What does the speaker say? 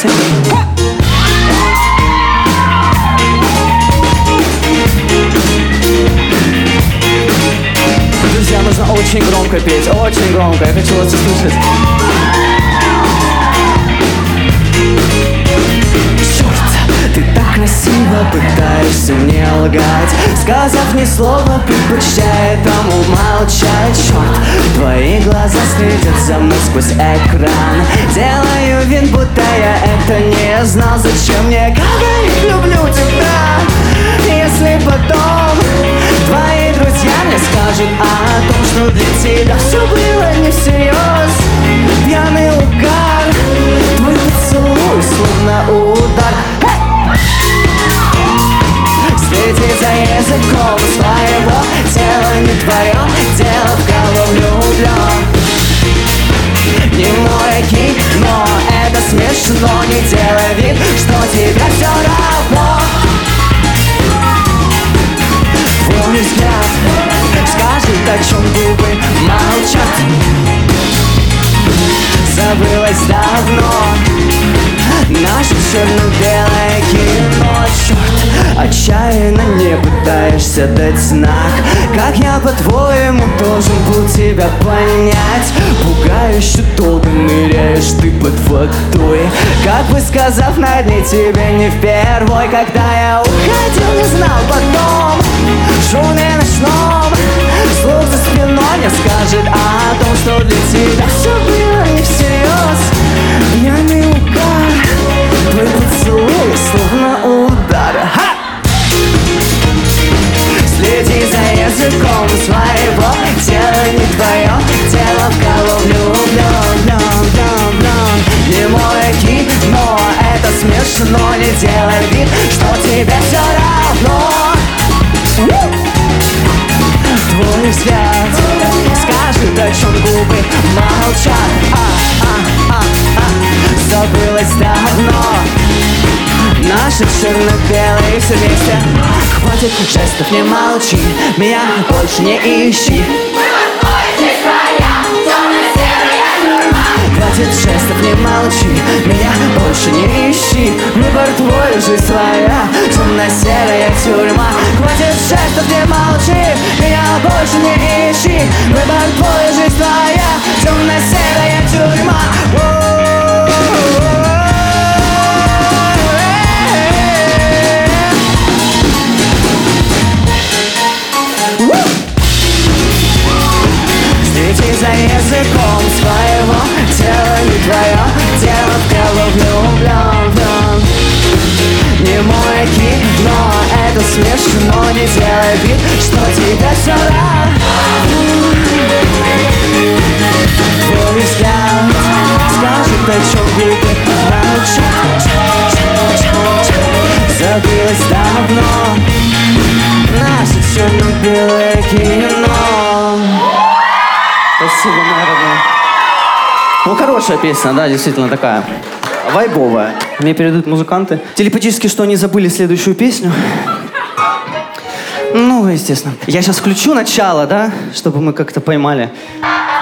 Давайте. Друзья, нужно очень громко петь, очень громко. Я хочу вас услышать. Черт, ты так красиво пытаешься мне лгать, сказав ни слова, предпочитая тому молчать. Черт, твои глаза следят за мной сквозь экран. Делаю вид, будто я это не знал. Зачем мне говорить «люблю тебя», если потом твои друзья мне скажут о том, что для тебя все было не всерьез. Пьяный угар, твой поцелуй словно удар. Следи за языком своего тела, не твое дело, в кого влюблен. Не мой кино, это смешно, не делай вид, что тебе все равно. Твой взгляд скажет, о чем губы молчат. Забылось давно наше черно-белое кино. Черт, отчаянно не пытаешься дать знак. Как я, по-твоему, должен был тебя понять? Пугающе долго ныряешь ты под водой, как бы сказав на дне тебе не впервой. Когда я уходил, не знал потом, в шуме ночном слух за спиной мне скажет о том, что для тебя все было не всерьез. Пьяный угар, твой поцелуй словно удар. Следи за языком своего тела, не твое дело, в кого влюблен. Не мой кино, это смешно, не делай вид, что тебе все равно. Твой взгляд скажет, о чем губы молчат. Забылось давно наши черно-белые все вместе. Хватит жестов, не молчи, меня больше не ищи. Хватит жестов, не молчи, меня больше не ищи. Выбор твой, жизнь твоя, темно-серая тюрьма. Хватит жестов, не молчи, меня больше не ищи. Выбор твой, жизнь твоя, темно-серая тюрьма. Следи за языком своего тела, не твое дело, в кого влюблен. Не мой кино, это смешно, не делай вид, что тебе все равно. Твой взгляд скажет, о чем губы молчат. Забылось давно наше черно-белое кино. Спасибо, моя родная. Ну, хорошая песня, да, действительно такая вайбовая. Мне передают музыканты. Телепатически, что они забыли следующую песню. Ну, естественно. Я сейчас включу начало, да, чтобы мы как-то поймали.